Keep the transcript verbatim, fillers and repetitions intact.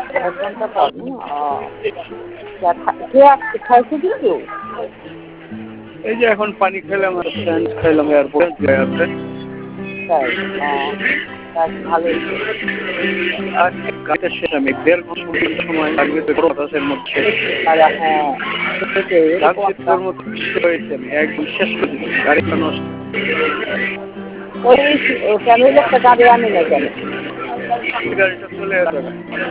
এক ঘন্টা পর না? ও কে আসছে, খাইছে কিছু? এই যে এখন পানি খেলাম আর স্যান্ড খাইলাম এয়ারপোর্টে আছে। তাই? ও ভালোই তো। আর কাজটা শেষ আমি দেড় ঘন্টা সময় লাগবে তো পঞ্চাশের মধ্যে। আর হ্যাঁ সেটাই, এরকম ভাবছি একটা তোর মতো হয়েছে আমি একদম শেষ করে দিচ্ছি গাড়িটা নষ্ট। ওই ফ্যামিলি একটা গাড়ি আনে না কেন? গাড়িটা চলে আসবে।